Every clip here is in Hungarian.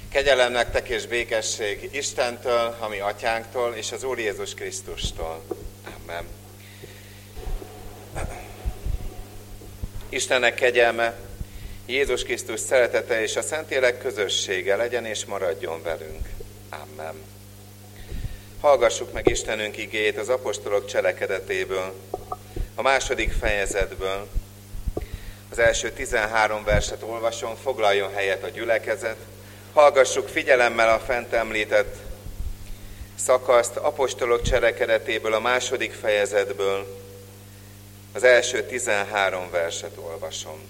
Kegyelem nektek és békesség Istentől, a mi atyánktól és az Úr Jézus Krisztustól. Amen. Istennek kegyelme, Jézus Krisztus szeretete és a Szentlélek közössége legyen és maradjon velünk. Amen. Hallgassuk meg Istenünk igéjét az apostolok cselekedetéből, a 2. fejezetből. Az első 13 verset olvasom, foglaljon helyet a gyülekezet. Hallgassuk figyelemmel a fent említett szakaszt, apostolok cselekedetéből, a 2. fejezetből. Az első 13 verset olvasom.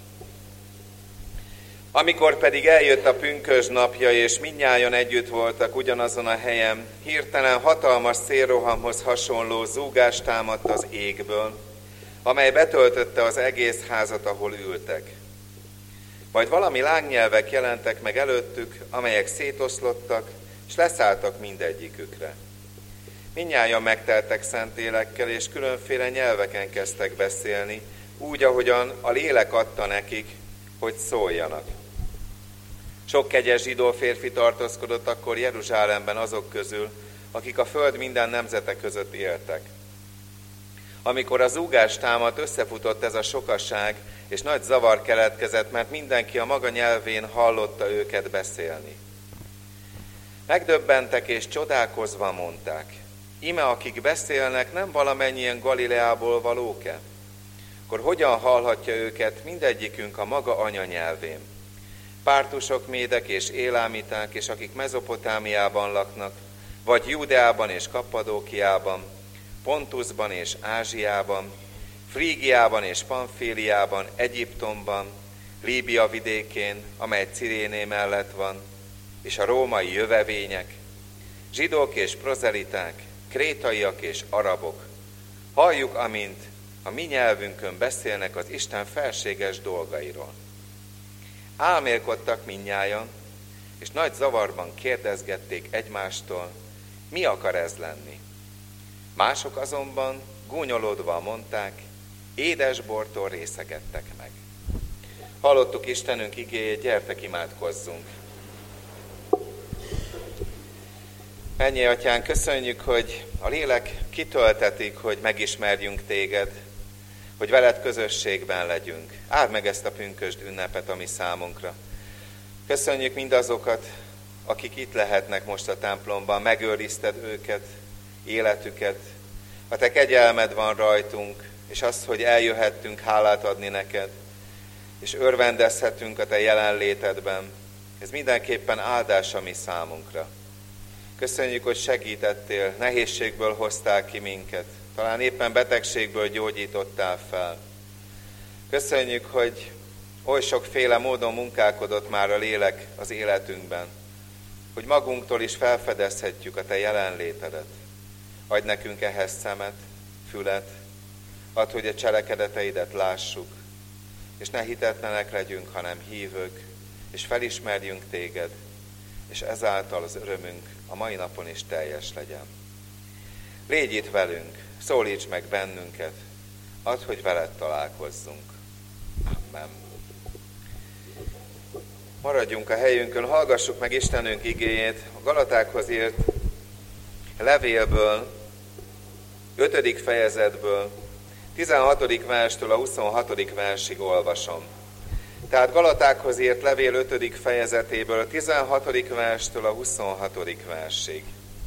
Amikor pedig eljött a pünkösd napja, és mindnyájan együtt voltak ugyanazon a helyen, hirtelen hatalmas szélrohamhoz hasonló zúgás támadt az égből, amely betöltötte az egész házat, ahol ültek. Majd valami lángnyelvek jelentek meg előttük, amelyek szétoszlottak, és leszálltak mindegyikükre. Mindnyájan megteltek Szentlélekkel, és különféle nyelveken kezdtek beszélni, úgy, ahogyan a lélek adta nekik, hogy szóljanak. Sok kegyes zsidó férfi tartózkodott akkor Jeruzsálemben azok közül, akik a föld minden nemzete között éltek. Amikor a zúgás támadt, összefutott ez a sokaság, és nagy zavar keletkezett, mert mindenki a maga nyelvén hallotta őket beszélni. Megdöbbentek és csodálkozva mondták: íme akik beszélnek, nem valamennyien Galileából valók-e? Akkor hogyan hallhatja őket mindegyikünk a maga anyanyelvén? Pártusok, médek és élámiták, és akik Mezopotámiában laknak, vagy Júdeában és Kappadókiában, Pontusban és Ázsiában, Frígiában és Pamfíliában, Egyiptomban, Líbia vidékén, amely Ciréné mellett van, és a római jövevények, zsidók és prozeliták, krétaiak és arabok. Halljuk, amint a mi nyelvünkön beszélnek az Isten felséges dolgairól. Álmélkodtak mindnyájan, és nagy zavarban kérdezgették egymástól, mi akar ez lenni. Mások azonban gúnyolódva mondták, édesbortól részegedtek meg. Hallottuk Istenünk igéjét, gyertek imádkozzunk. Mennyei Atyánk, köszönjük, hogy a lélek kitöltetik, hogy megismerjünk téged, hogy veled közösségben legyünk. Áld meg ezt a pünkösd ünnepet a mi számunkra. Köszönjük mindazokat, akik itt lehetnek most a templomban, megőrizted őket, életüket. A te kegyelmed van rajtunk, és az, hogy eljöhettünk hálát adni neked, és örvendezhetünk a te jelenlétedben, ez mindenképpen áldás a mi számunkra. Köszönjük, hogy segítettél, nehézségből hoztál ki minket, talán éppen betegségből gyógyítottál fel. Köszönjük, hogy oly sokféle módon munkálkodott már a lélek az életünkben, hogy magunktól is felfedezhetjük a te jelenlétedet. Adj nekünk ehhez szemet, fület, add, hogy a cselekedeteidet lássuk, és ne hitetlenek legyünk, hanem hívők, és felismerjünk téged, és ezáltal az örömünk a mai napon is teljes legyen. Légy itt velünk, szólíts meg bennünket, add, hogy veled találkozzunk. Amen. Maradjunk a helyünkön, hallgassuk meg Istenünk igéjét, a Galatákhoz írt levélből, 5. fejezetből, 16. verstől a 26. versig olvasom. Tehát Galatákhoz írt levél 5. fejezetéből, a 16. verstől a 26. versig.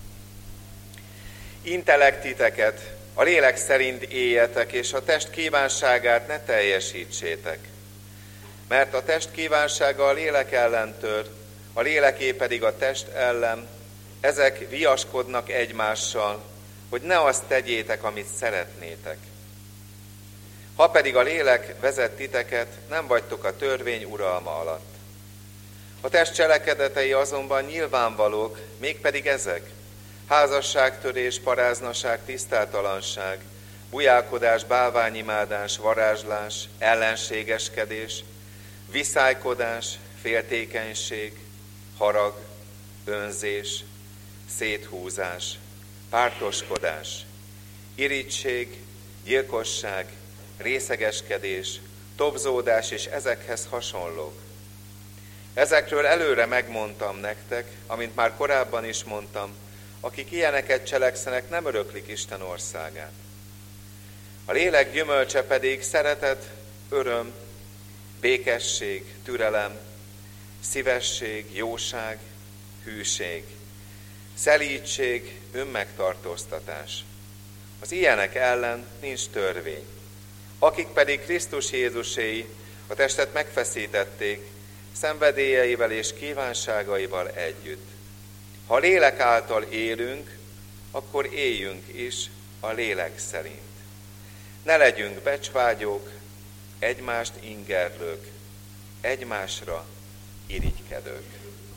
Intelek titeket, a lélek szerint éljetek, és a test kívánságát ne teljesítsétek. Mert a test kívánsága a lélek ellen tör, a léleké pedig a test ellen, ezek viaskodnak egymással, hogy ne azt tegyétek, amit szeretnétek. Ha pedig a lélek vezet titeket, nem vagytok a törvény uralma alatt. A test cselekedetei azonban nyilvánvalók, mégpedig ezek: házasságtörés, paráznaság, tisztátalanság, bujálkodás, bálványimádás, varázslás, ellenségeskedés, viszálykodás, féltékenység, harag, önzés, széthúzás, pártoskodás, irigység, gyilkosság, részegeskedés, tobzódás és ezekhez hasonlók. Ezekről előre megmondtam nektek, amint már korábban is mondtam, akik ilyeneket cselekszenek, nem öröklik Isten országát. A lélek gyümölcse pedig szeretet, öröm, békesség, türelem, szívesség, jóság, hűség, szelídség, önmegtartóztatás. Az ilyenek ellen nincs törvény. Akik pedig Krisztus Jézuséi a testet megfeszítették, szenvedélyeivel és kívánságaival együtt. Ha a lélek által élünk, akkor éljünk is a lélek szerint. Ne legyünk becsvágyók, egymást ingerlők, egymásra irigykedők.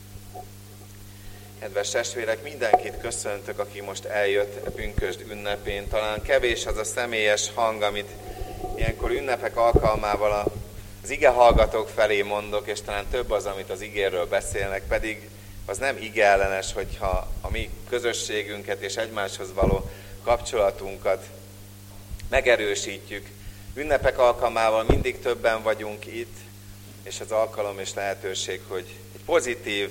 Kedves testvérek, mindenkit köszöntök, aki most eljött a pünkösd ünnepén. Talán kevés az a személyes hang, amit ilyenkor ünnepek alkalmával az igehallgatók felé mondok, és talán több az, amit az igéről beszélnek, pedig az nem igeellenes, hogyha a mi közösségünket és egymáshoz való kapcsolatunkat megerősítjük. Ünnepek alkalmával mindig többen vagyunk itt, és az alkalom és lehetőség, hogy egy pozitív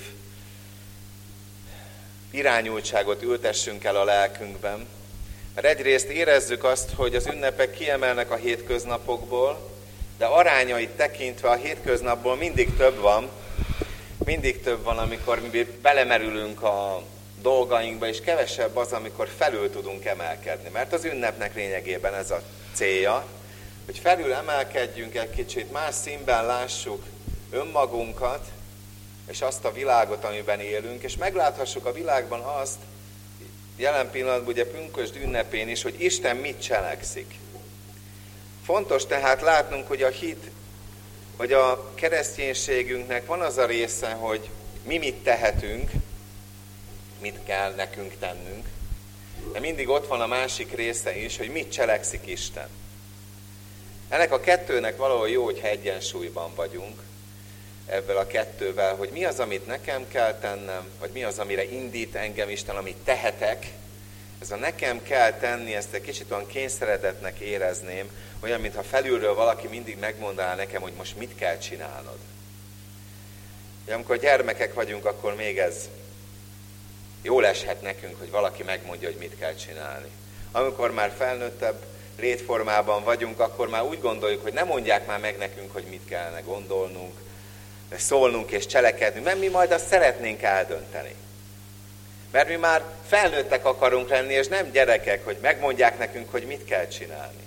irányultságot ültessünk el a lelkünkben. Mert egyrészt érezzük azt, hogy az ünnepek kiemelnek a hétköznapokból, de arányait tekintve a hétköznapból mindig több van, amikor mi belemerülünk a dolgainkba, és kevesebb az, amikor felül tudunk emelkedni. Mert az ünnepnek lényegében ez a célja, hogy felül emelkedjünk egy kicsit, más színben lássuk önmagunkat, és azt a világot, amiben élünk, és megláthassuk a világban azt, jelen pillanatban ugye pünkösd ünnepén is, hogy Isten mit cselekszik. Fontos tehát látnunk, hogy a hit, vagy a kereszténységünknek van az a része, hogy mi mit tehetünk, mit kell nekünk tennünk, de mindig ott van a másik része is, hogy mit cselekszik Isten. Ennek a kettőnek valahol jó, hogyha egyensúlyban vagyunk, ebből a kettővel, hogy mi az, amit nekem kell tennem, vagy mi az, amire indít engem Isten, amit tehetek. Ez a nekem kell tenni, ezt egy kicsit olyan kényszeredetnek érezném, olyan, mintha felülről valaki mindig megmondaná nekem, hogy most mit kell csinálnod. De amikor gyermekek vagyunk, akkor még ez jól eshet nekünk, hogy valaki megmondja, hogy mit kell csinálni. Amikor már felnőttebb létformában vagyunk, akkor már úgy gondoljuk, hogy nem mondják már meg nekünk, hogy mit kellene gondolnunk, szólnunk és cselekednünk, mert mi majd azt szeretnénk eldönteni. Mert mi már felnőttek akarunk lenni, és nem gyerekek, hogy megmondják nekünk, hogy mit kell csinálni.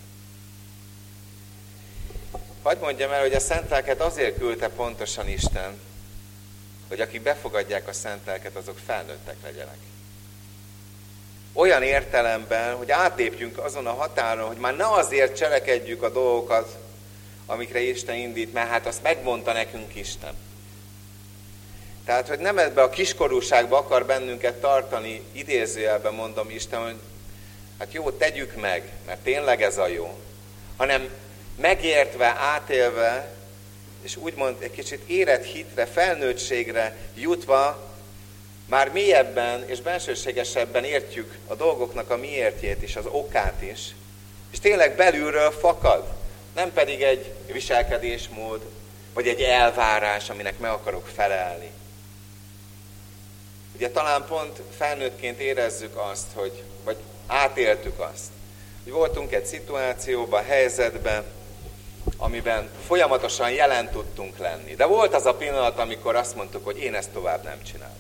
Hadd mondjam el, hogy a Szent Lelket azért küldte pontosan Isten, hogy akik befogadják a Szent Lelket, azok felnőttek legyenek. Olyan értelemben, hogy átlépjünk azon a határon, hogy már ne azért cselekedjük a dolgokat, amikre Isten indít, mert hát azt megmondta nekünk Isten. Tehát, hogy nem ebbe a kiskorúságba akar bennünket tartani, idézőjelben mondom Isten, hogy hát jó, tegyük meg, mert tényleg ez a jó, hanem megértve, átélve, és úgymond egy kicsit érett hitre, felnőttségre jutva, már mélyebben és bensőségesebben értjük a dolgoknak a miértjét is, az okát is, és tényleg belülről fakad, nem pedig egy viselkedésmód, vagy egy elvárás, aminek meg akarok felelni. Ugye talán pont felnőttként érezzük azt, vagy átéltük azt, hogy voltunk egy szituációban, helyzetben, amiben folyamatosan jelen tudtunk lenni. De volt az a pillanat, amikor azt mondtuk, hogy én ezt tovább nem csinálom.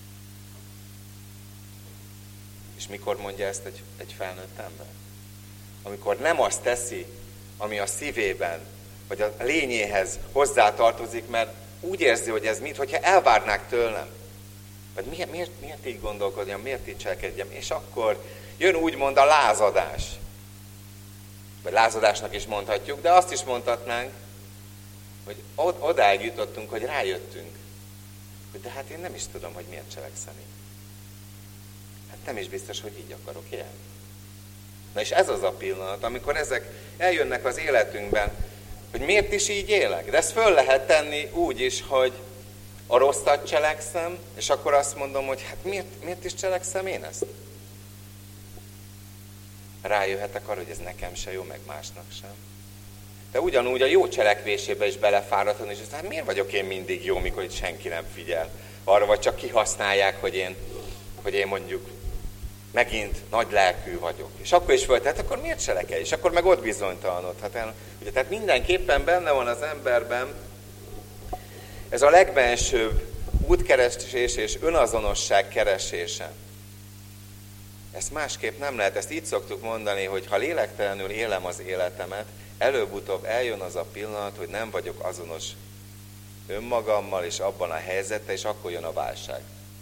És mikor mondja ezt egy felnőtt ember? Amikor nem azt teszi, ami a szívében, vagy a lényéhez hozzátartozik, mert úgy érzi, hogy ez mintha elvárnák tőlem. Vagy miért így gondolkodjam, miért így cselekedjem? És akkor jön úgymond a lázadás. Vagy lázadásnak is mondhatjuk, de azt is mondhatnánk, hogy odáig jutottunk, hogy rájöttünk, hogy de hát én nem is tudom, hogy miért cselekszem így. Hát nem is biztos, hogy így akarok élni. Na és ez az a pillanat, amikor ezek eljönnek az életünkben, hogy miért is így élek. De ezt föl lehet tenni úgy is, hogy a rosszat cselekszem, és akkor azt mondom, hogy hát miért is cselekszem én ezt? Rájöhetek arra, hogy ez nekem se jó, meg másnak sem. de ugyanúgy a jó cselekvésébe is belefáradhatni, és aztán miért vagyok én mindig jó, mikor itt senki nem figyel arra, vagy csak kihasználják, hogy én mondjuk megint nagy lelkű vagyok. És akkor is volt, tehát akkor miért cselekedj? És akkor meg ott bizonytalanodhat el. Ugye, tehát mindenképpen benne van az emberben ez a legbensőbb útkeresés és önazonosság keresése. Ezt másképp nem lehet. Ezt így szoktuk mondani, hogy ha lélektelenül élem az életemet, előbb-utóbb eljön az a pillanat, hogy nem vagyok azonos önmagammal és abban a helyzetben, és akkor jön a válság.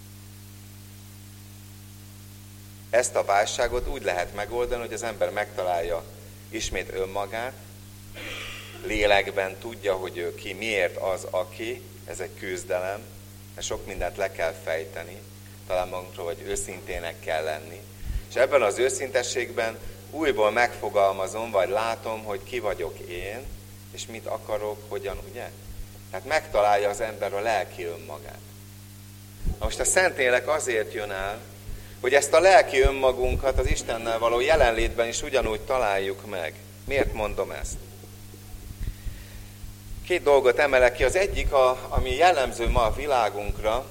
Ezt a válságot úgy lehet megoldani, hogy az ember megtalálja ismét önmagát, lélekben tudja, hogy ő ki, miért az, aki, ez egy küzdelem, mert sok mindent le kell fejteni, talán magunkról, vagy őszintének kell lenni. És ebben az őszintességben újból megfogalmazom, vagy látom, hogy ki vagyok én, és mit akarok, hogyan, ugye? Tehát megtalálja az ember a lelki önmagát. Na most a Szentlélek azért jön el, hogy ezt a lelki önmagunkat az Istennel való jelenlétben is ugyanúgy találjuk meg. Miért mondom ezt? Két dolgot emelek ki. Az egyik, ami jellemző ma a világunkra,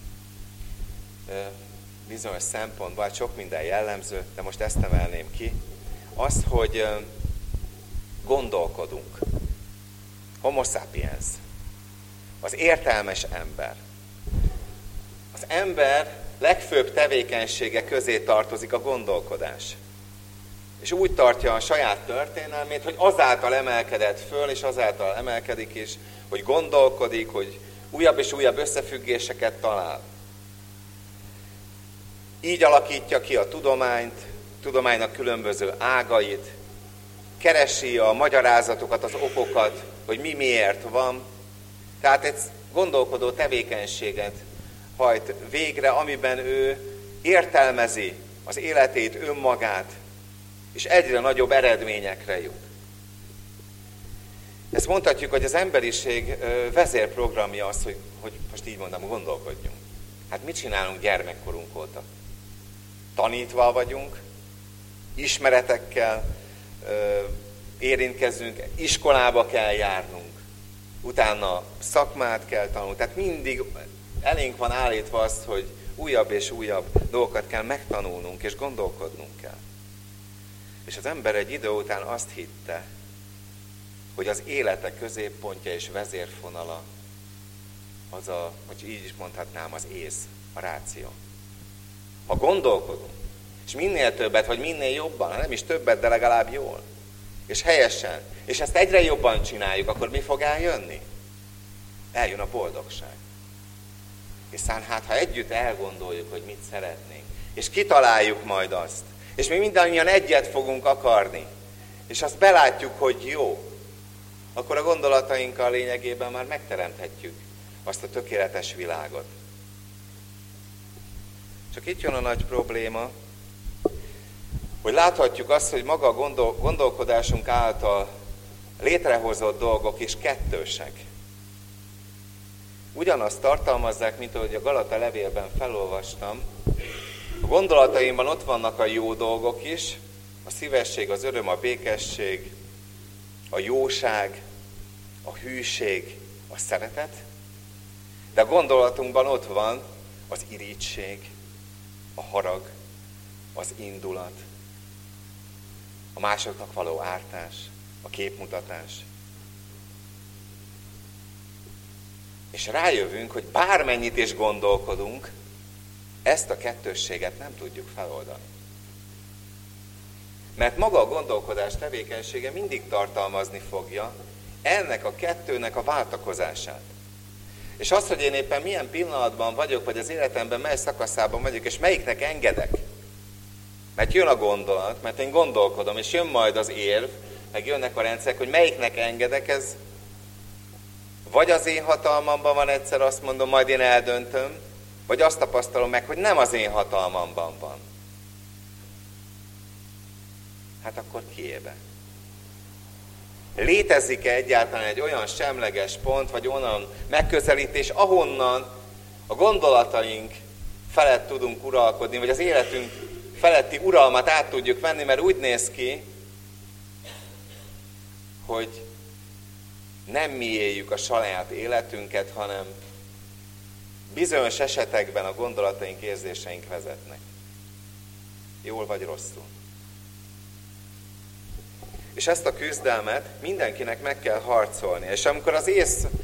bizonyos szempontból, sok minden jellemző, de most ezt emelném ki, az, hogy gondolkodunk. Homo sapiens. Az értelmes ember. Az ember legfőbb tevékenysége közé tartozik a gondolkodás. És úgy tartja a saját történelmét, hogy azáltal emelkedett föl, és azáltal emelkedik is, hogy gondolkodik, hogy újabb és újabb összefüggéseket talál. Így alakítja ki a tudománynak különböző ágait, keresi a magyarázatokat, az okokat, hogy mi miért van. Tehát egy gondolkodó tevékenységet hajt végre, amiben ő értelmezi az életét, önmagát, és egyre nagyobb eredményekre jut. Ezt mondhatjuk, hogy az emberiség vezérprogramja az, hogy most így mondom, gondolkodjunk. Hát mit csinálunk gyermekkorunk óta? Tanítva vagyunk, ismeretekkel érintkezünk, iskolába kell járnunk, utána szakmát kell tanulni. Tehát mindig elénk van állítva azt, hogy újabb és újabb dolgokat kell megtanulnunk, és gondolkodnunk kell. És az ember egy idő után azt hitte, hogy az élete középpontja és vezérfonala az hogy így is mondhatnám, az ész, a ráció. Ha gondolkodunk, és minél többet, vagy minél jobban, ha nem is többet, de legalább jól, és helyesen, és ezt egyre jobban csináljuk, akkor mi fog eljönni? Eljön a boldogság. Hiszen hát, ha együtt elgondoljuk, hogy mit szeretnénk, és kitaláljuk majd azt, és mi mindannyian egyet fogunk akarni, és azt belátjuk, hogy jó, akkor a gondolatainkkal lényegében már megteremthetjük azt a tökéletes világot. Csak itt jön a nagy probléma, hogy láthatjuk azt, hogy maga a gondolkodásunk által létrehozott dolgok is kettősek. Ugyanazt tartalmazzák, mint ahogy a Galata levélben felolvastam. A gondolataimban ott vannak a jó dolgok is, a szívesség, az öröm, a békesség, a jóság, a hűség, a szeretet, de a gondolatunkban ott van az irigység, a harag, az indulat, a másoknak való ártás, a képmutatás. És rájövünk, hogy bármennyit is gondolkodunk, ezt a kettősséget nem tudjuk feloldani. Mert maga a gondolkodás tevékenysége mindig tartalmazni fogja ennek a kettőnek a váltakozását. És az, hogy én éppen milyen pillanatban vagyok, vagy az életemben mely szakaszában vagyok, és melyiknek engedek. Mert jön a gondolat, mert én gondolkodom, és jön majd az érv, meg jönnek a rendszerek, hogy melyiknek engedek, ez vagy az én hatalmamban van, egyszer azt mondom, majd én eldöntöm, vagy azt tapasztalom meg, hogy nem az én hatalmamban van. Hát akkor kiébe? Létezik-e egyáltalán egy olyan semleges pont, vagy onnan megközelítés, ahonnan a gondolataink felett tudunk uralkodni, vagy az életünk feletti uralmat át tudjuk venni, mert úgy néz ki, hogy nem mi éljük a saját életünket, hanem bizonyos esetekben a gondolataink, érzéseink vezetnek. Jól vagy rosszul. És ezt a küzdelmet mindenkinek meg kell harcolni. És amikor az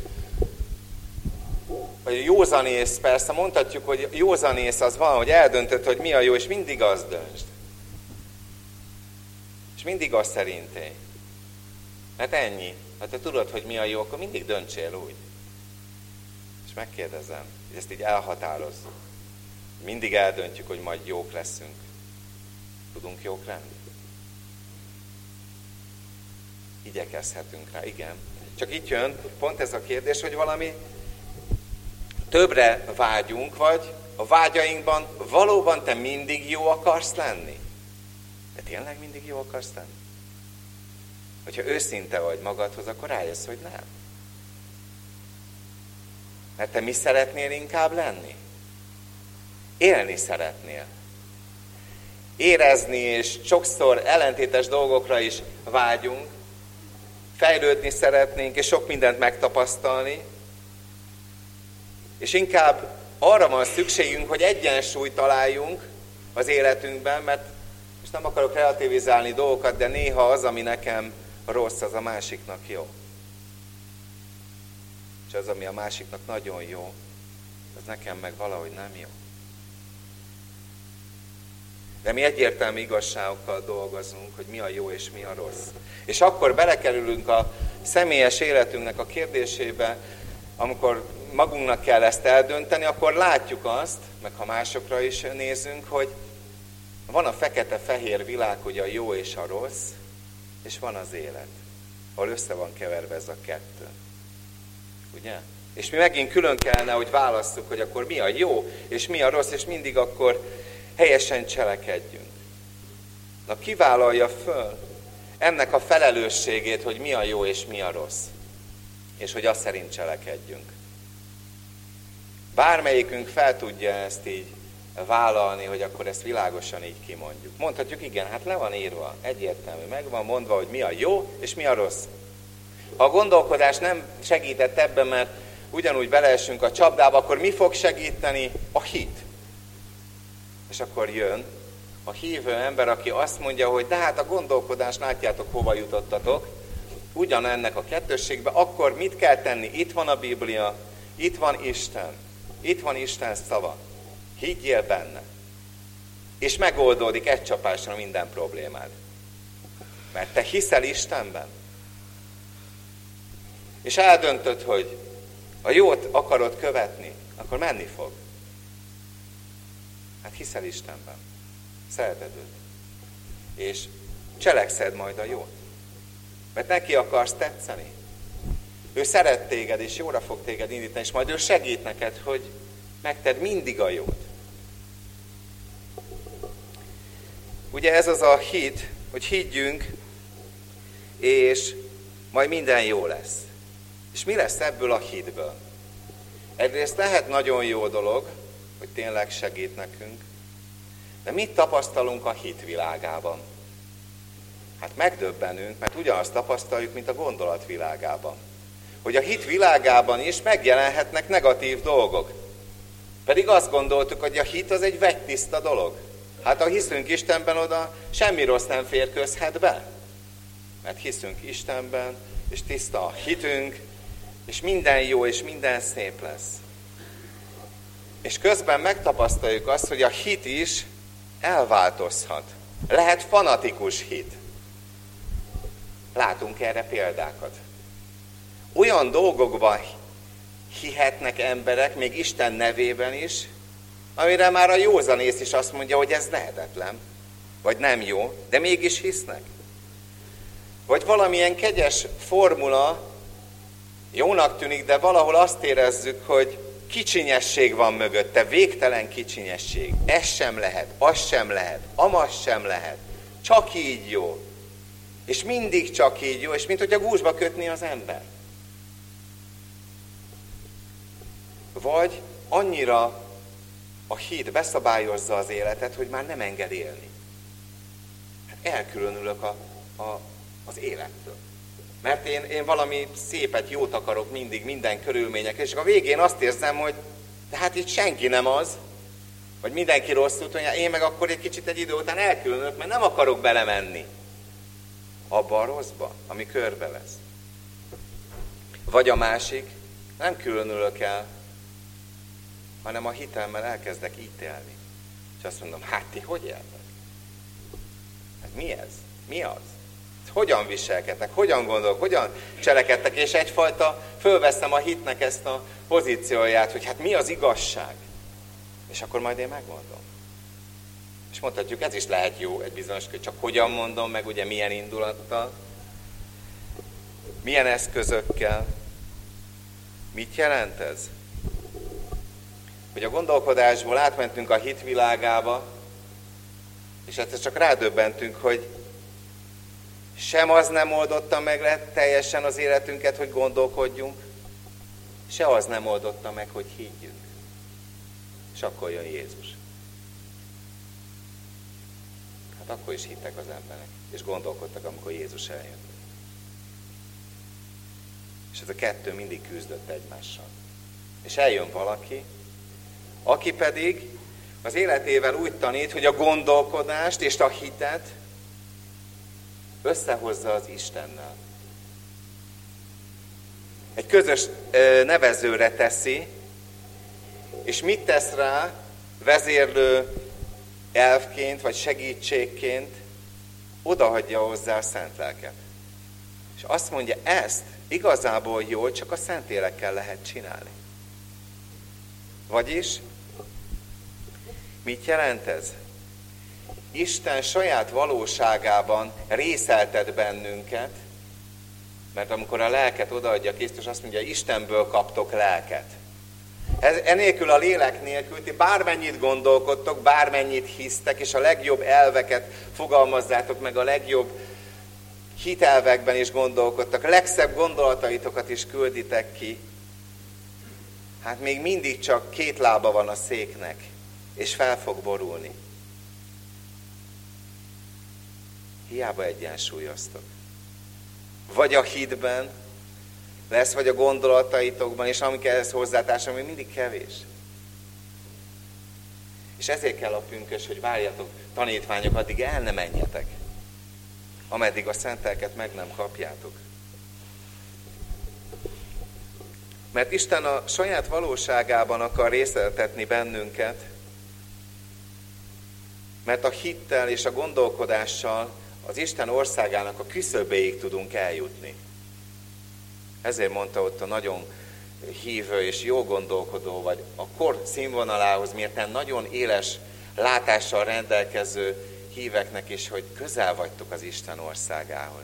vagy józanész, persze mondhatjuk, hogy józanész az van, hogy eldöntöd, hogy mi a jó, és mindig azt döntsd. És mindig azt szerinté. Mert ennyi. Ha te tudod, hogy mi a jó, akkor mindig döntsél úgy. És megkérdezem, hogy ezt így elhatározzuk. Mindig eldöntjük, hogy majd jók leszünk. Tudunk jók lenni? Igyekezhetünk rá, igen. Csak itt jön pont ez a kérdés, hogy valami többre vágyunk, vagy a vágyainkban valóban te mindig jó akarsz lenni? De tényleg mindig jó akarsz lenni? Hogyha őszinte vagy magadhoz, akkor rájössz, hogy nem. Mert te mi szeretnél inkább lenni? Élni szeretnél. Érezni, és sokszor ellentétes dolgokra is vágyunk. Fejlődni szeretnénk, és sok mindent megtapasztalni. És inkább arra van szükségünk, hogy egyensúlyt találjunk az életünkben, mert most nem akarok relativizálni dolgokat, de néha az, ami nekem rossz, az a másiknak jó. És az, ami a másiknak nagyon jó, az nekem meg valahogy nem jó. De mi egyértelmű igazságokkal dolgozunk, hogy mi a jó és mi a rossz. És akkor belekerülünk a személyes életünknek a kérdésébe, amikor magunknak kell ezt eldönteni, akkor látjuk azt, meg ha másokra is nézünk, hogy van a fekete-fehér világ, hogy a jó és a rossz, és van az élet, ahol össze van keverve ez a kettő. Ugye? És mi megint külön kellene, hogy válasszuk, hogy akkor mi a jó, és mi a rossz, és mindig akkor helyesen cselekedjünk. Na, ki vállalja föl ennek a felelősségét, hogy mi a jó és mi a rossz, és hogy azt szerint cselekedjünk. Bármelyikünk fel tudja ezt így vállalni, hogy akkor ezt világosan így kimondjuk. Mondhatjuk, igen, hát le van írva, egyértelmű, meg van mondva, hogy mi a jó és mi a rossz. Ha a gondolkodás nem segített ebben, mert ugyanúgy beleesünk a csapdába, akkor mi fog segíteni? A hit. És akkor jön a hívő ember, aki azt mondja, hogy de hát a gondolkodás, látjátok, hova jutottatok, ugyanennek a kettősségbe, akkor mit kell tenni? Itt van a Biblia, itt van Isten, itt van Isten szava. Higgyél benne. És megoldódik egy csapásra minden problémád. Mert te hiszel Istenben. És eldöntöd, hogy a jót akarod követni, akkor menni fog. Hát hiszel Istenben. Szereted őt. És cselekszed majd a jót. Mert neki akarsz tetszeni. Ő szeret téged, és jóra fog téged indítani, és majd ő segít neked, hogy megted mindig a jót. Ugye ez az a hit, hogy higgyünk, és majd minden jó lesz. És mi lesz ebből a hitből? Egyrészt lehet nagyon jó dolog, hogy tényleg segít nekünk, de mit tapasztalunk a hit világában? Hát megdöbbenünk, mert ugyanazt tapasztaljuk, mint a gondolat világában. Hogy a hit világában is megjelenhetnek negatív dolgok. Pedig azt gondoltuk, hogy a hit az egy vegytiszta dolog. Hát ha hiszünk Istenben, oda semmi rossz nem férkőzhet be. Mert hiszünk Istenben, és tiszta a hitünk, és minden jó, és minden szép lesz. És közben megtapasztaljuk azt, hogy a hit is elváltozhat. Lehet fanatikus hit. Látunk erre példákat. Olyan dolgokban hihetnek emberek, még Isten nevében is, amire már a józanész is azt mondja, hogy ez lehetetlen, vagy nem jó, de mégis hisznek. Vagy valamilyen kegyes formula jónak tűnik, de valahol azt érezzük, hogy kicsinyesség van mögötte, végtelen kicsinyesség. Ez sem lehet, az sem lehet, amaz sem lehet. Csak így jó. És mindig csak így jó, és mint hogy a gúzsba kötni az ember. Vagy annyira a hit beszabályozza az életet, hogy már nem enged élni. Hát elkülönülök az élettől. Mert én valami szépet, jót akarok mindig, minden körülményekre, és a végén azt érzem, hogy de hát itt senki nem az, vagy mindenki rossz úton jár, én meg akkor egy kicsit egy idő után elkülönülök, mert nem akarok belemenni abba a rosszba, ami körbevesz. Vagy a másik, nem különülök el, hanem a hitemmel elkezdek ítélni. És azt mondom, hát ti hogy éltek? Hát mi ez? Mi az? Hogyan viselkedtek? Hogyan gondolok? Hogyan cselekedtek? És egyfajta fölveszem a hitnek ezt a pozícióját, hogy hát mi az igazság? És akkor majd én megmondom. És mondhatjuk, ez is lehet jó egy bizonyos kör, csak hogyan mondom meg, ugye milyen indulattal, milyen eszközökkel, mit jelent ez? Hogy a gondolkodásból átmentünk a hit világába, és hát csak rádöbbentünk, hogy sem az nem oldotta meg teljesen az életünket, hogy gondolkodjunk, se az nem oldotta meg, hogy higgyünk. És akkor jön Jézus. Hát akkor is hittek az emberek, és gondolkodtak, amikor Jézus eljött. És ez a kettő mindig küzdött egymással. És eljön valaki, aki pedig az életével úgy tanít, hogy a gondolkodást és a hitet összehozza az Istennel. Egy közös nevezőre teszi, és mit tesz rá vezérlő elfként, vagy segítségként? Odahagyja hozzá a Szent Lelket. És azt mondja, ezt igazából jól csak a Szentlélekkel lehet csinálni. Vagyis, mit jelent ez? Isten saját valóságában részeltet bennünket, mert amikor a lelket odaadja Krisztus, azt mondja, Istenből kaptok lelket. Enélkül a lélek nélkül ti bármennyit gondolkodtok, bármennyit hisztek, és a legjobb elveket fogalmazzátok meg, a legjobb hitelvekben is gondolkodtak, a legszebb gondolataitokat is külditek ki, hát még mindig csak két lába van a széknek, és fel fog borulni. Hiába egyensúlyoztok. Vagy a hitben lesz, vagy a gondolataitokban, és amik ehhez hozzátársak, még mindig kevés. És ezért kell a pünkös, hogy várjatok, tanítványok, addig el ne menjetek, ameddig a Szent Lelket meg nem kapjátok. Mert Isten a saját valóságában akar részeltetni bennünket, mert a hittel és a gondolkodással az Isten országának a küszöbéig tudunk eljutni. Ezért mondta ott a nagyon hívő és jó gondolkodó, vagy a kor színvonalához mérten nagyon éles látással rendelkező híveknek is, hogy közel vagytok az Isten országához.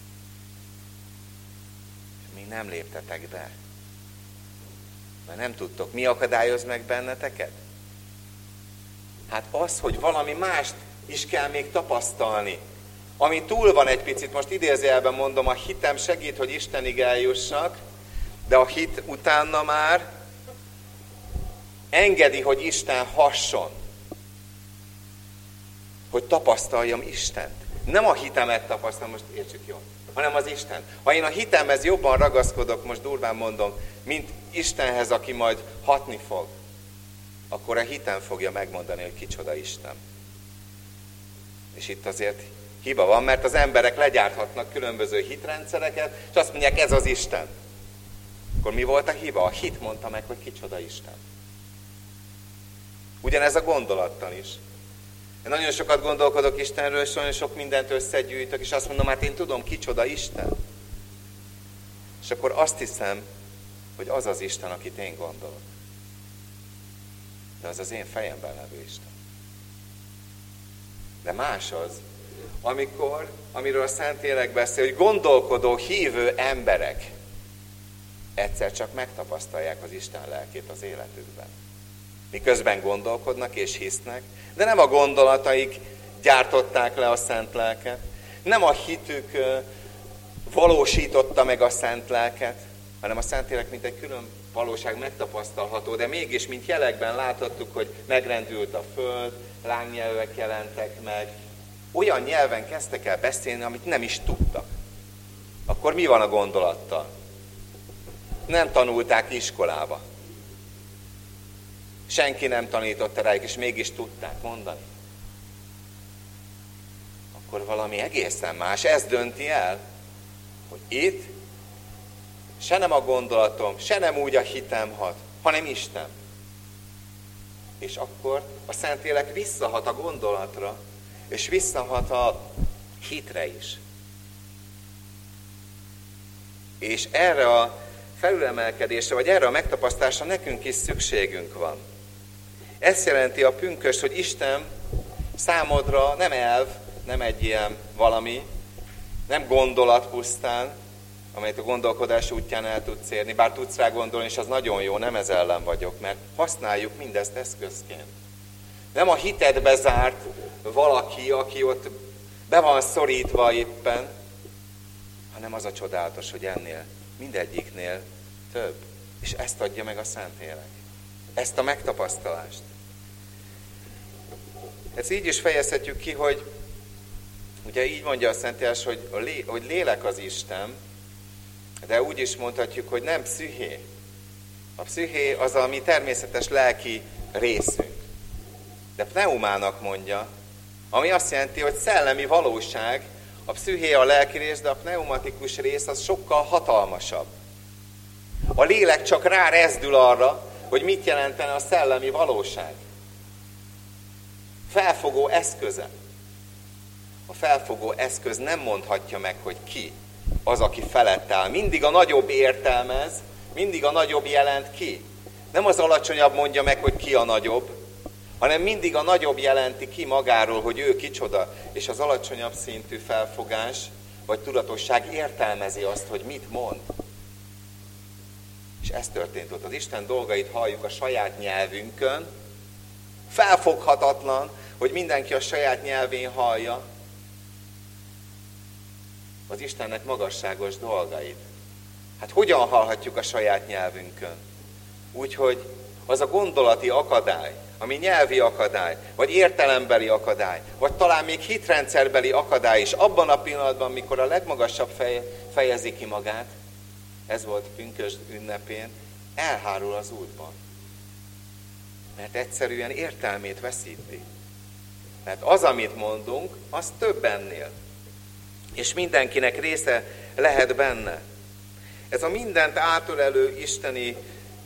Még nem léptetek be. Mert nem tudtok. Mi akadályoz meg benneteket? Hát az, hogy valami mást is kell még tapasztalni. Ami túl van egy picit, most idézőjelben mondom, a hitem segít, hogy Istenig eljussak, de a hit utána már engedi, hogy Isten hasson. Hogy tapasztaljam Istent. Nem a hitemet tapasztalom, most értsük jól, hanem az Isten. Ha én a hitemhez jobban ragaszkodok, most durván mondom, mint Istenhez, aki majd hatni fog, akkor a hitem fogja megmondani, hogy kicsoda Isten. És itt azért hiba van, mert az emberek legyárthatnak különböző hitrendszereket, és azt mondják, ez az Isten. Akkor mi volt a hiba? A hit mondta meg, hogy kicsoda Isten. Ugyanez a gondolattal is. Én nagyon sokat gondolkodok Istenről, és nagyon sok mindent összegyűjtök, és azt mondom, hát én tudom, kicsoda Isten. És akkor azt hiszem, hogy az az Isten, akit én gondolok. De az az én fejemben levő Isten. De más az, amiről a Szentlélek beszél, hogy gondolkodó, hívő emberek egyszer csak megtapasztalják az Isten lelkét az életükben. Miközben gondolkodnak és hisznek, de nem a gondolataik gyártották le a Szent Lelket, nem a hitük valósította meg a Szent Lelket, hanem a Szentlélek mint egy külön valóság megtapasztalható, de mégis, mint jelekben láthattuk, hogy megrendült a föld, lángnyelvek jelentek meg, olyan nyelven kezdtek el beszélni, amit nem is tudtak. Akkor akkor mi van a gondolattal? Nem tanulták iskolába. Senki nem tanította rájuk, és mégis tudták mondani. Akkor valami egészen más. Ez dönti el, hogy itt se nem a gondolatom, se nem úgy a hitem hat, hanem Isten. És akkor a Szentlélek visszahat a gondolatra, és visszahat a hitre is. És erre a felülemelkedésre, vagy erre a megtapasztásra nekünk is szükségünk van. Ezt jelenti a pünkösd, hogy Isten számodra nem elv, nem egy ilyen valami, nem gondolat pusztán, amelyet a gondolkodás útján el tudsz érni, bár tudsz rá gondolni, és az nagyon jó, nem ez ellen vagyok, mert használjuk mindezt eszközként. Nem a hitedbe zárt valaki, aki ott be van szorítva éppen, hanem az a csodálatos, hogy ennél, mindegyiknél több. És ezt adja meg a Szentlélek. Ezt a megtapasztalást. Ezt így is fejezhetjük ki, hogy ugye így mondja a Szentlélek, hogy lélek az Isten, de úgy is mondhatjuk, hogy nem psziché. A psziché az a mi természetes lelki részünk. De pneumának mondja, ami azt jelenti, hogy szellemi valóság, a psziché a lelki rész, de a pneumatikus rész az sokkal hatalmasabb. A lélek csak rárezdül arra, hogy mit jelentene a szellemi valóság. Felfogó eszköze. A felfogó eszköz nem mondhatja meg, hogy ki az, aki felett áll. Mindig a nagyobb értelmez, mindig a nagyobb jelent ki. Nem az alacsonyabb mondja meg, hogy ki a nagyobb, hanem mindig a nagyobb jelenti ki magáról, hogy ő kicsoda, és az alacsonyabb szintű felfogás vagy tudatosság értelmezi azt, hogy mit mond. És ez történt ott. Az Isten dolgait halljuk a saját nyelvünkön. Felfoghatatlan, hogy mindenki a saját nyelvén hallja az Istennek magasságos dolgait. Hát hogyan hallhatjuk a saját nyelvünkön? Úgyhogy az a gondolati akadály, ami nyelvi akadály, vagy értelembeli akadály, vagy talán még hitrendszerbeli akadály is, abban a pillanatban, mikor a legmagasabb fejezi ki magát, ez volt pünkösd ünnepén, elhárul az útban. Mert egyszerűen értelmét veszíti. Mert az, amit mondunk, az több ennél. És mindenkinek része lehet benne. Ez a mindent átölelő isteni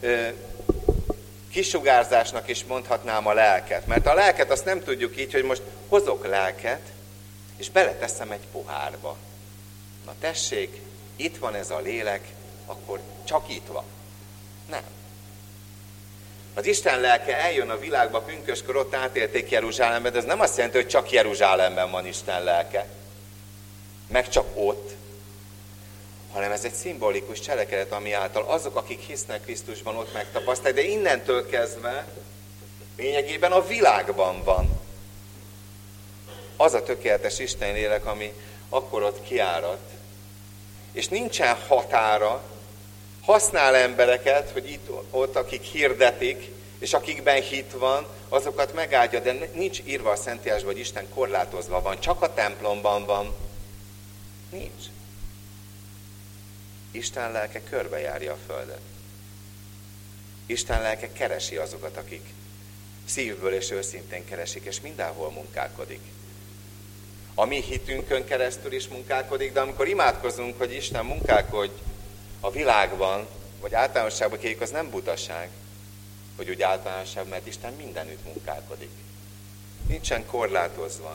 kisugárzásnak is mondhatnám a lelket. Mert a lelket azt nem tudjuk így, hogy most hozok lelket, és beleteszem egy pohárba. Na tessék, itt van ez a lélek, akkor csak itt van. Nem. Az Isten lelke eljön a világba pünköskor, ott átélték Jeruzsálembe, de ez nem azt jelenti, hogy csak Jeruzsálemben van Isten lelke, meg csak ott, hanem ez egy szimbolikus cselekedet, ami által azok, akik hisznek Krisztusban, ott megtapasztalják, de innentől kezdve lényegében a világban van az a tökéletes Isten lélek, ami akkor ott kiárad. És nincsen határa, használ embereket, hogy itt, ott, akik hirdetik, és akikben hit van, azokat megáldja, de nincs írva a Szentírásban, hogy Isten korlátozva van, csak a templomban van. Nincs. Isten lelke körbejárja a földet. Isten lelke keresi azokat, akik szívből és őszintén keresik, és mindenhol munkálkodik. A mi hitünkön keresztül is munkálkodik, de amikor imádkozunk, hogy Isten munkálkodj a világban, vagy általánosságban kérjük, az nem butaság, hogy úgy általánosabb, mert Isten mindenütt munkálkodik. Nincsen korlátozva.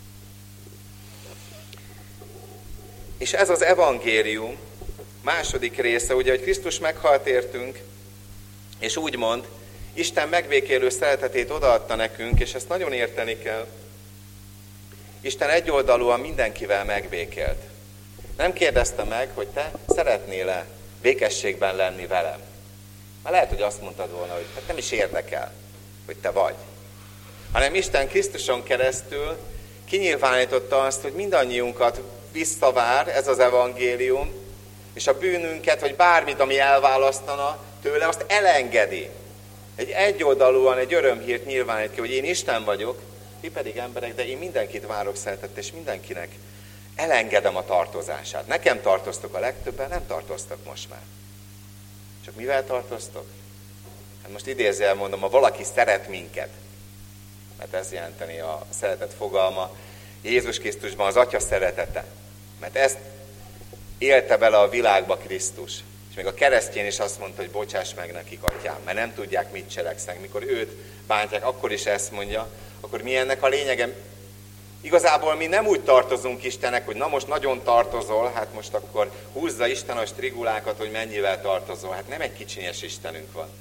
És ez az evangélium második része, ugye, hogy Krisztus meghalt értünk, és úgymond Isten megbékélő szeretetét odaadta nekünk, és ezt nagyon érteni kell. Isten egyoldalúan mindenkivel megbékélt. Nem kérdezte meg, hogy te szeretnél-e békességben lenni velem. Már lehet, hogy azt mondtad volna, hogy hát nem is érdekel, hogy te vagy. Hanem Isten Krisztuson keresztül kinyilvánította azt, hogy mindannyiunkat visszavár ez az evangélium, és a bűnünket, vagy bármit, ami elválasztana tőle, azt elengedi. Egyoldalúan egy örömhírt nyilvánít ki, hogy én Isten vagyok, ti pedig emberek, de én mindenkit várok szeretettel, és mindenkinek elengedem a tartozását. Nekem tartoztok a legtöbben, nem tartoztok most már. Csak mivel tartoztok? Hát most idézőjelben mondom, ha valaki szeret minket, mert ez jelenteni a szeretet fogalma, Jézus Krisztusban az Atya szeretete. Mert ezt élte bele a világba Krisztus. És még a keresztjén is azt mondta, hogy bocsáss meg nekik, Atyám, mert nem tudják, mit cselekszenek. Mikor őt bántják, akkor is ezt mondja. Akkor mi ennek a lényege? Igazából mi nem úgy tartozunk Istennek, hogy na most nagyon tartozol, hát most akkor húzza Isten a strigulákat, hogy mennyivel tartozol. Hát nem egy kicsinyes Istenünk van,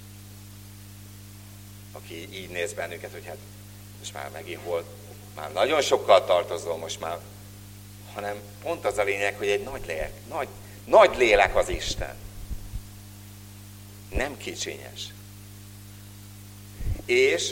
aki így néz bennünket, hogy hát most már megint volt, már nagyon sokkal tartozol most már, hanem pont az a lényeg, hogy egy nagy lélek az Isten. Nem kicsinyes. És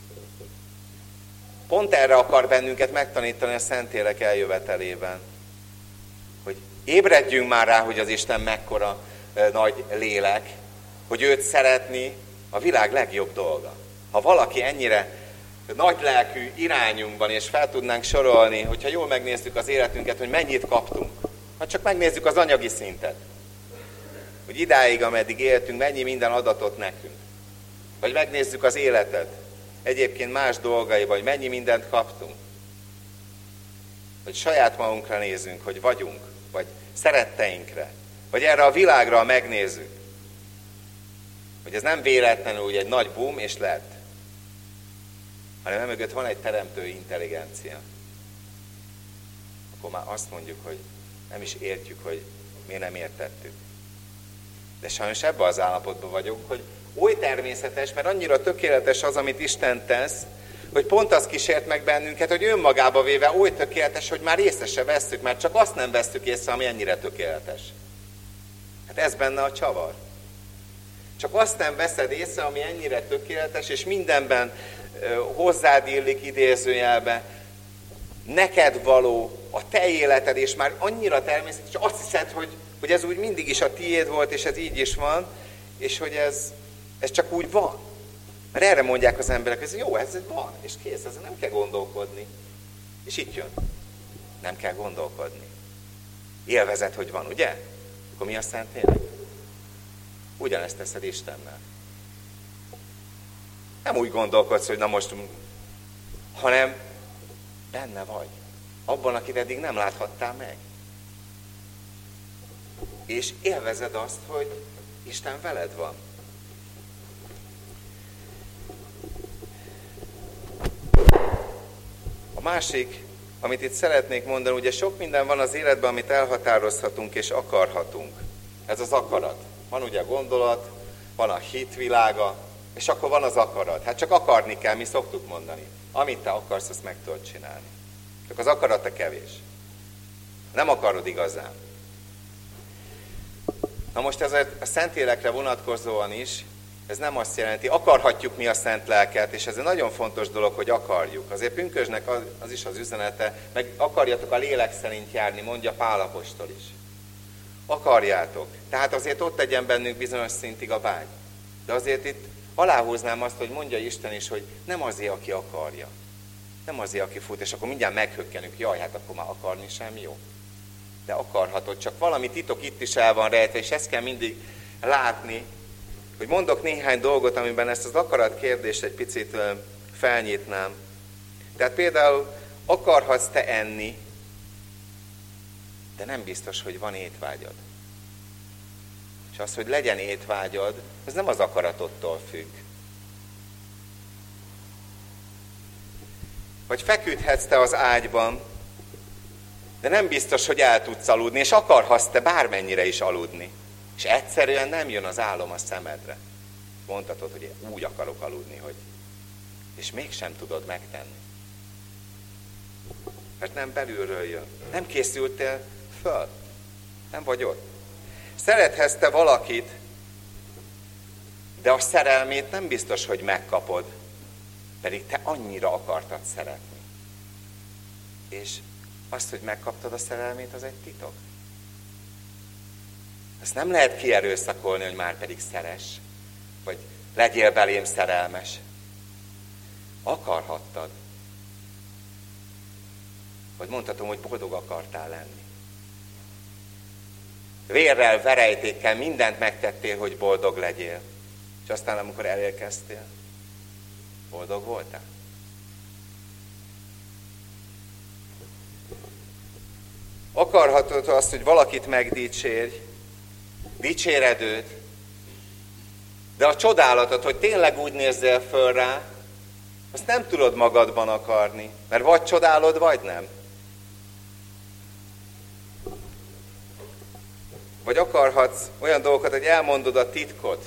pont erre akar bennünket megtanítani a Szentlélek eljövetelében. Hogy ébredjünk már rá, hogy az Isten mekkora nagy lélek, hogy őt szeretni a világ legjobb dolga. Ha valaki ennyire nagy lelkű irányunkban, és fel tudnánk sorolni, hogyha jól megnézzük az életünket, hogy mennyit kaptunk. Ha csak megnézzük az anyagi szintet. Hogy idáig, ameddig éltünk, mennyi minden adatot nekünk. Vagy megnézzük az életet. Egyébként más dolgaiban, hogy mennyi mindent kaptunk. Hogy saját magunkra nézzünk, hogy vagyunk, vagy szeretteinkre, vagy erre a világra megnézzük. Hogy ez nem véletlenül úgy egy nagy boom és lett, hanem emögött van egy teremtő intelligencia. Akkor már azt mondjuk, hogy nem is értjük, hogy miért nem értettük. De sajnos ebben az állapotban vagyunk, hogy oly természetes, mert annyira tökéletes az, amit Isten tesz, hogy pont az kísért meg bennünket, hogy önmagába véve oly tökéletes, hogy már észre se vesszük, mert csak azt nem vesszük észre, ami ennyire tökéletes. Hát ez benne a csavar. Csak azt nem veszed észre, ami ennyire tökéletes, és mindenben hozzád illik idézőjelbe, neked való, a te életed, és már annyira természetes, és azt hiszed, hogy ez úgy mindig is a tiéd volt, és ez így is van, és hogy ez csak úgy van. Mert erre mondják az emberek, hogy ez jó, ez van, és kész, ezzel nem kell gondolkodni. És itt jön. Nem kell gondolkodni. Élvezed, hogy van, ugye? Akkor mi a Szentlélek? Ugyanezt teszed Istennel. Nem úgy gondolkodsz, hogy na most, hanem benne vagy. Abban, akit eddig nem láthattál meg. És élvezed azt, hogy Isten veled van. A másik, amit itt szeretnék mondani, ugye sok minden van az életben, amit elhatározhatunk és akarhatunk. Ez az akarat. Van ugye a gondolat, van a hitvilága, és akkor van az akarat. Hát csak akarni kell, mi szoktuk mondani. Amit te akarsz, azt meg tudod csinálni. Csak az akarata kevés. Nem akarod igazán. Na most ez a Szentlélekre vonatkozóan is, ez nem azt jelenti, akarhatjuk mi a Szent Lelket, és ez egy nagyon fontos dolog, hogy akarjuk. Azért pünkösdnek az is az üzenete, meg akarjatok a lélek szerint járni, mondja Pál apostol is. Akarjátok. Tehát azért ott legyen bennünk bizonyos szintig a vágy. De azért itt aláhúznám azt, hogy mondja Isten is, hogy nem azért, aki akarja. Nem azért, aki fut, és akkor mindjárt meghökkenünk, jaj, hát akkor már akarni sem jó. De akarhatod, csak valami titok itt is el van rejtve, és ezt kell mindig látni, hogy mondok néhány dolgot, amiben ezt az akarat kérdést egy picit felnyitnám. Tehát például akarhatsz te enni, de nem biztos, hogy van étvágyad. És az, hogy legyen étvágyad, ez nem az akaratottól függ. Vagy feküdhetsz te az ágyban, de nem biztos, hogy el tudsz aludni, és akarhatsz te bármennyire is aludni. És egyszerűen nem jön az álom a szemedre. Mondhatod, hogy én úgy akarok aludni, hogy... És mégsem tudod megtenni. Mert nem belülről jön. Nem készültél föl. Nem vagy ott. Szerethetsz te valakit, de a szerelmét nem biztos, hogy megkapod. Pedig te annyira akartad szeretni. És azt, hogy megkaptad a szerelmét, az egy titok. Ezt nem lehet kierőszakolni, hogy már pedig szeress, vagy legyél belém szerelmes. Akarhattad. Vagy mondhatom, hogy boldog akartál lenni. Vérrel, verejtékkel mindent megtettél, hogy boldog legyél. És aztán, amikor elérkeztél, boldog voltál? Akarhatod azt, hogy valakit megdicsérj, dicséred őt, de a csodálatot, hogy tényleg úgy nézzél föl rá, azt nem tudod magadban akarni, mert vagy csodálod, vagy nem. Vagy akarhatsz olyan dolgokat, hogy elmondod a titkot,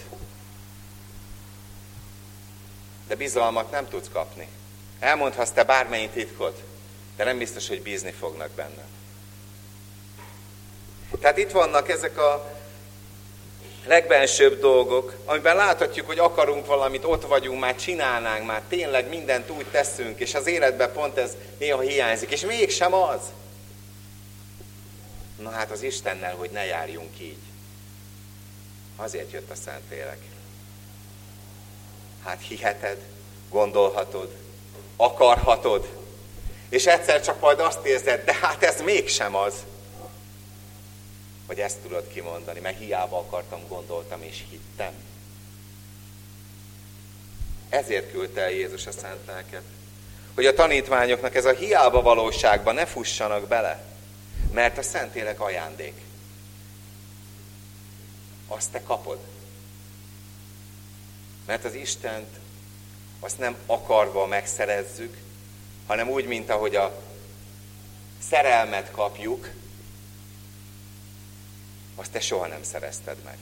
de bizalmat nem tudsz kapni. Elmondhatsz te bármennyi titkot, de nem biztos, hogy bízni fognak benne. Tehát itt vannak ezek a legbensőbb dolgok, amiben láthatjuk, hogy akarunk valamit, ott vagyunk, már csinálnánk, már tényleg mindent úgy teszünk, és az életben pont ez néha hiányzik, és mégsem az. Na hát az Istennel, hogy ne járjunk így. Azért jött a Szentlélek. Hát hiheted, gondolhatod, akarhatod, és egyszer csak majd azt érzed, de hát ez mégsem az. Hogy ezt tudod kimondani, mert hiába akartam, gondoltam és hittem. Ezért küldte el Jézus a Szent Lelket. Hogy a tanítványoknak ez a hiába valóságba ne fussanak bele. Mert a Szentlélek ajándék. Azt te kapod. Mert az Istent azt nem akarva megszerezzük, hanem úgy, mint ahogy a szerelmet kapjuk, azt te soha nem szerezted meg.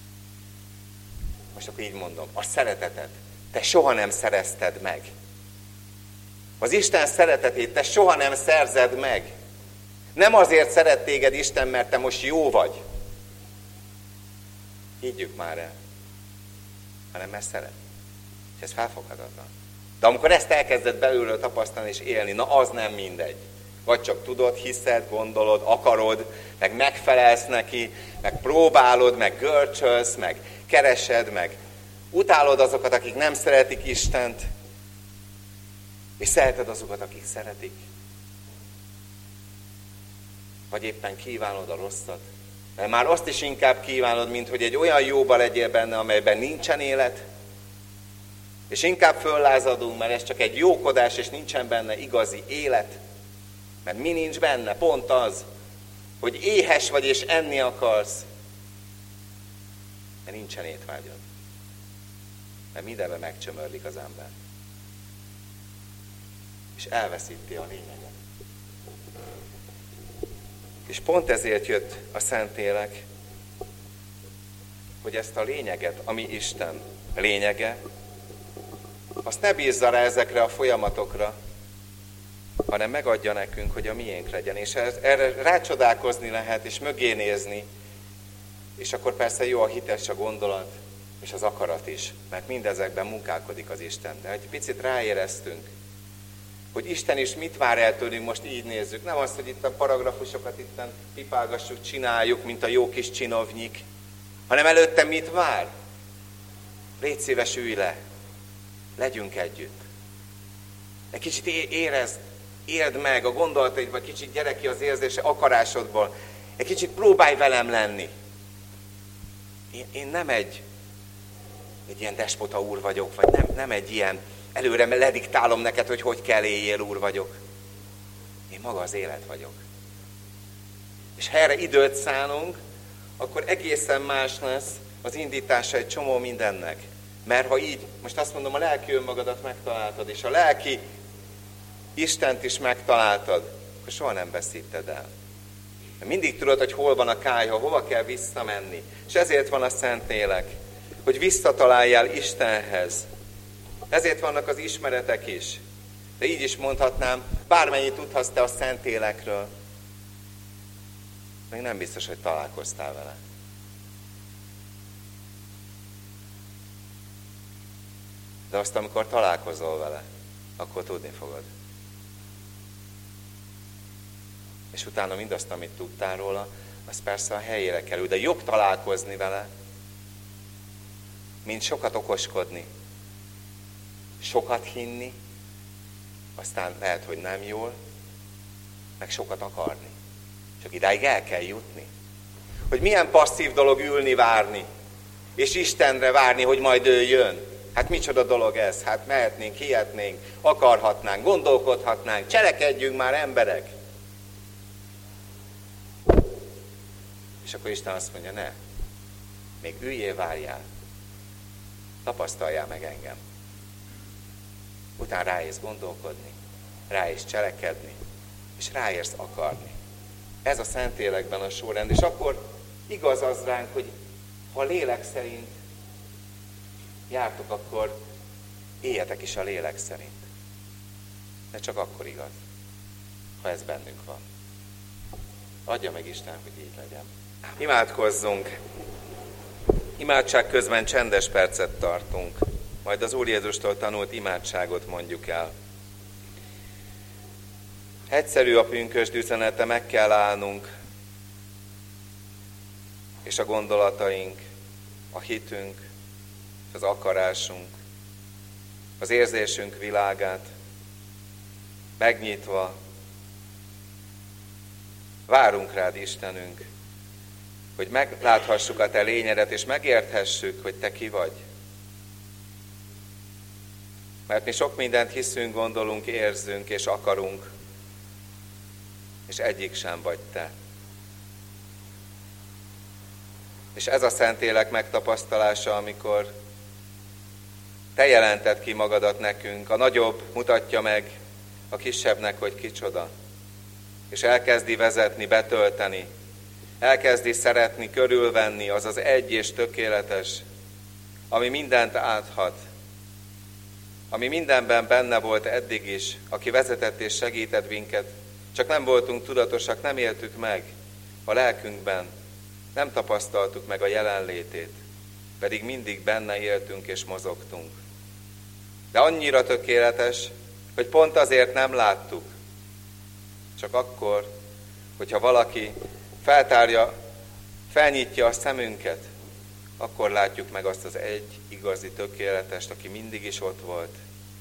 Most akkor így mondom, a szeretetet te soha nem szerezted meg. Az Isten szeretetét te soha nem szerzed meg. Nem azért szeret téged Isten, mert te most jó vagy. Higgyük már el. Hanem mert szeret. És ez felfoghatatlan. De amikor ezt elkezded belülről tapasztalni és élni, na az nem mindegy. Vagy csak tudod, hiszed, gondolod, akarod, meg megfelelsz neki, meg próbálod, meg görcsölsz, meg keresed, meg utálod azokat, akik nem szeretik Istent, és szereted azokat, akik szeretik. Vagy éppen kívánod a rosszat. Mert már azt is inkább kívánod, mint hogy egy olyan jóba legyél benne, amelyben nincsen élet, és inkább föllázadunk, mert ez csak egy jókodás, és nincsen benne igazi élet. Mert mi nincs benne? Pont az, hogy éhes vagy és enni akarsz, de nincsen étvágyad. Mert mindenben megcsömörlik az ember. És elveszíti a lényeget. És pont ezért jött a Szentlélek, hogy ezt a lényeget, ami Isten lényege, azt ne bízza rá ezekre a folyamatokra, hanem megadja nekünk, hogy a miénk legyen. És erre rácsodálkozni lehet, és mögé nézni, és akkor persze jó a hites a gondolat, és az akarat is, mert mindezekben munkálkodik az Isten. De egy picit ráéreztünk, hogy Isten is mit vár el tőlünk, most így nézzük. Nem azt, hogy itt a paragrafusokat itten pipálgassuk, csináljuk, mint a jó kis csinovnyik, hanem előtte mit vár? Légy szíves, ülj le, legyünk együtt. Egy kicsit érd meg a gondolataidban, kicsit gyere ki az érzése akarásodból. Egy kicsit próbálj velem lenni. Én nem egy ilyen despota úr vagyok, vagy nem egy ilyen előre lediktálom neked, hogy kell éljél úr vagyok. Én maga az élet vagyok. És ha erre időt szánunk, akkor egészen más lesz az indítása egy csomó mindennek. Mert ha így, most azt mondom, a lelki önmagadat megtaláltad, és a lelki Istent is megtaláltad, akkor soha nem veszíted el. Mindig tudod, hogy hol van a kályha, hova kell visszamenni. És ezért van a Szentlélek, hogy visszataláljál Istenhez. Ezért vannak az ismeretek is. De így is mondhatnám, bármennyit tudhatsz te a Szentlélekről, még nem biztos, hogy találkoztál vele. De azt, amikor találkozol vele, akkor tudni fogod. És utána mindazt, amit tudtál róla, az persze a helyére kerül. De jobb találkozni vele, mint sokat okoskodni. Sokat hinni, aztán lehet, hogy nem jól, meg sokat akarni. Csak idáig el kell jutni. Hogy milyen passzív dolog ülni, várni, és Istenre várni, hogy majd ő jön. Hát micsoda dolog ez? Hát mehetnénk, hihetnénk, akarhatnánk, gondolkodhatnánk, cselekedjünk már emberek. És akkor Isten azt mondja, ne, még üljél, várjál, tapasztaljál meg engem. Utána ráérsz gondolkodni, ráérsz cselekedni, és ráérsz akarni. Ez a Szentlélekben a sorrend, és akkor igaz az ránk, hogy ha a lélek szerint jártok, akkor éljetek is a lélek szerint. De csak akkor igaz, ha ez bennünk van. Adja meg Isten, hogy így legyen. Imádkozzunk! Imádság közben csendes percet tartunk, majd az Úr Jézustól tanult imádságot mondjuk el. Egyszerű a pünkösd üzenete, meg kell állnunk, és a gondolataink, a hitünk, az akarásunk, az érzésünk világát megnyitva várunk rád, Istenünk, hogy megláthassuk a te lényedet, és megérthessük, hogy te ki vagy. Mert mi sok mindent hiszünk, gondolunk, érzünk és akarunk, és egyik sem vagy te. És ez a Szentlélek megtapasztalása, amikor te jelented ki magadat nekünk, a nagyobb mutatja meg a kisebbnek, hogy kicsoda. És elkezdi vezetni, betölteni, elkezdi szeretni, körülvenni, az az egy és tökéletes, ami mindent áthat, ami mindenben benne volt eddig is, aki vezetett és segített minket, csak nem voltunk tudatosak, nem éltük meg a lelkünkben, nem tapasztaltuk meg a jelenlétét, pedig mindig benne éltünk és mozogtunk. De annyira tökéletes, hogy pont azért nem láttuk. Csak akkor, hogyha valaki felnyitja a szemünket, akkor látjuk meg azt az egy igazi tökéletest, aki mindig is ott volt,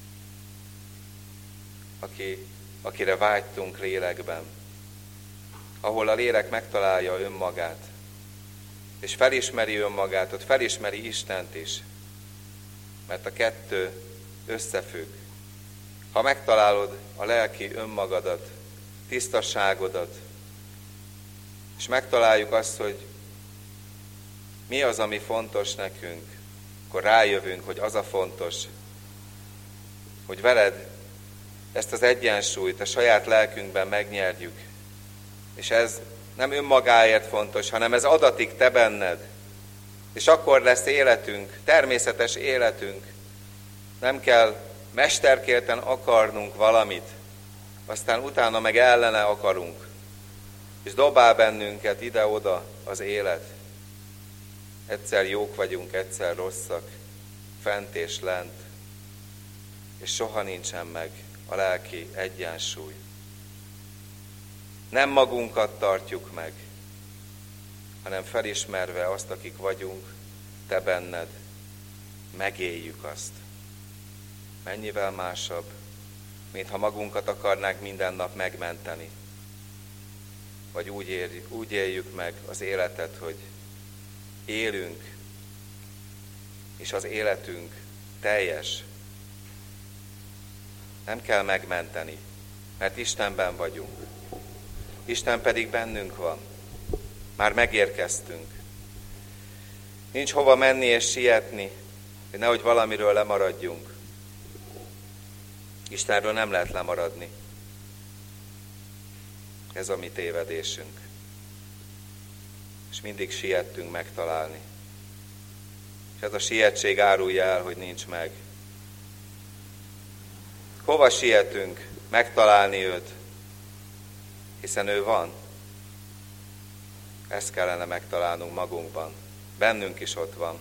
akire vágytunk lélekben, ahol a lélek megtalálja önmagát, és felismeri önmagát, ott felismeri Istent is, mert a kettő összefügg. Ha megtalálod a lelki önmagadat, tisztaságodat, és megtaláljuk azt, hogy mi az, ami fontos nekünk, akkor rájövünk, hogy az a fontos, hogy veled ezt az egyensúlyt a saját lelkünkben megnyerjük. És ez nem önmagáért fontos, hanem ez adatik te benned. És akkor lesz életünk, természetes életünk. Nem kell mesterkélten akarnunk valamit, aztán utána meg ellene akarunk. És dobál bennünket ide-oda az élet. Egyszer jók vagyunk, egyszer rosszak, fent és lent. És soha nincsen meg a lelki egyensúly. Nem magunkat tartjuk meg, hanem felismerve azt, akik vagyunk, te benned, megéljük azt. Mennyivel másabb, mintha magunkat akarnánk minden nap megmenteni. Vagy úgy éljük meg az életet, hogy élünk, és az életünk teljes. Nem kell megmenteni, mert Istenben vagyunk. Isten pedig bennünk van. Már megérkeztünk. Nincs hova menni és sietni, hogy nehogy valamiről lemaradjunk. Istenről nem lehet lemaradni. Ez a mi tévedésünk. És mindig siettünk megtalálni. És ez a sietség árulja el, hogy nincs meg. Hova sietünk megtalálni őt? Hiszen ő van. Ezt kellene megtalálnunk magunkban. Bennünk is ott van.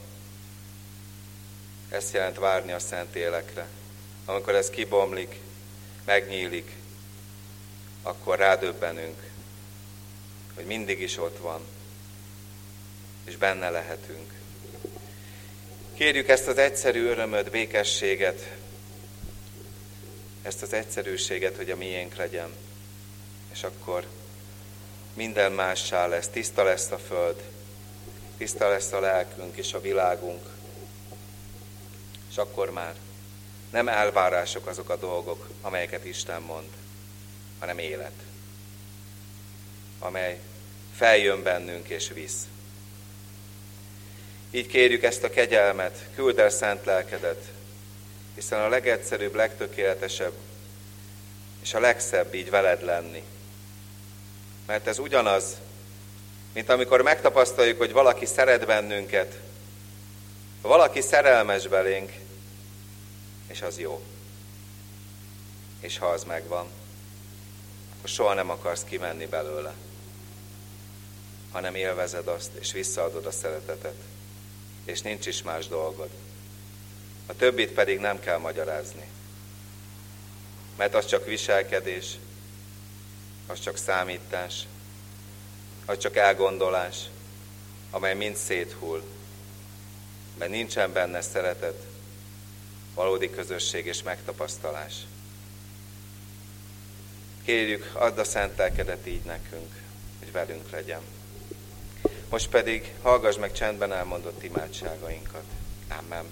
Ezt jelent várni a Szentlélekre. Amikor ez kibomlik, megnyílik, akkor rádöbbenünk, hogy mindig is ott van, és benne lehetünk. Kérjük ezt az egyszerű örömöt, békességet, ezt az egyszerűséget, hogy a miénk legyen. és akkor minden mássá lesz, tiszta lesz a föld, tiszta lesz a lelkünk és a világunk, és akkor már nem elvárások azok a dolgok, amelyeket Isten mond, hanem élet, amely feljön bennünk és visz. Így kérjük ezt a kegyelmet, küldd el szent lelkedet, hiszen a legegyszerűbb, legtökéletesebb és a legszebb így veled lenni. Mert ez ugyanaz, mint amikor megtapasztaljuk, hogy valaki szeret bennünket, valaki szerelmes belénk, és az jó. És ha az megvan, akkor soha nem akarsz kimenni belőle, hanem élvezed azt, és visszaadod a szeretetet. És nincs is más dolgod. A többit pedig nem kell magyarázni. Mert az csak viselkedés, az csak számítás, az csak elgondolás, amely mind széthull. Mert nincsen benne szeretet, valódi közösség és megtapasztalás. Kérjük, add a szent lelkedet így nekünk, hogy velünk legyen. Most pedig hallgass meg csendben elmondott imádságainkat. Amen.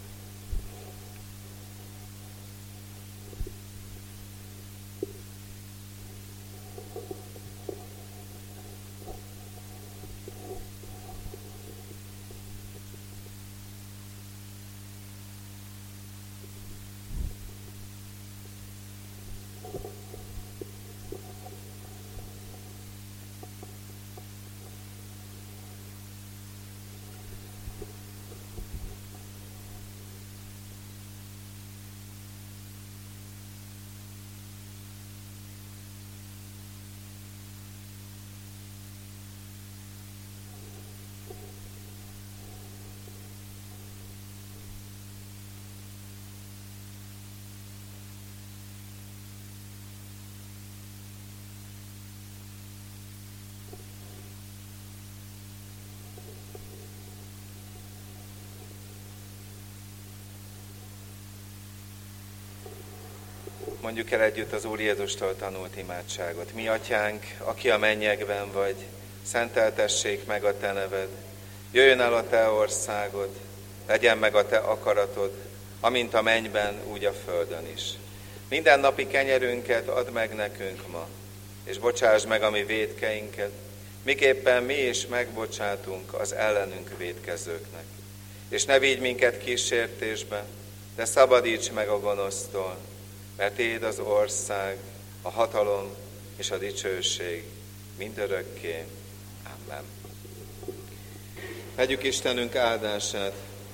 Mondjuk el együtt az Úr Jézustól tanult imádságot. Mi atyánk, aki a mennyekben vagy, szenteltessék meg a te neved. Jöjjön el a te országod, legyen meg a te akaratod, amint a mennyben, úgy a földön is. Minden napi kenyerünket add meg nekünk ma, és bocsáss meg a mi vétkeinket, miképpen mi is megbocsátunk az ellenünk vétkezőknek. És ne vigy minket kísértésbe, de szabadíts meg a gonosztól, mert Téd az ország, a hatalom és a dicsőség mindörökké. Amen. Vegyük Istenünk áldását.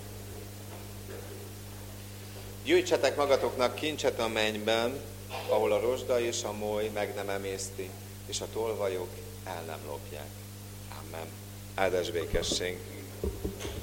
Gyűjtsetek magatoknak kincset a mennyben, ahol a rozsda és a moly meg nem emészti, és a tolvajok el nem lopják. Amen. Áldás békesség.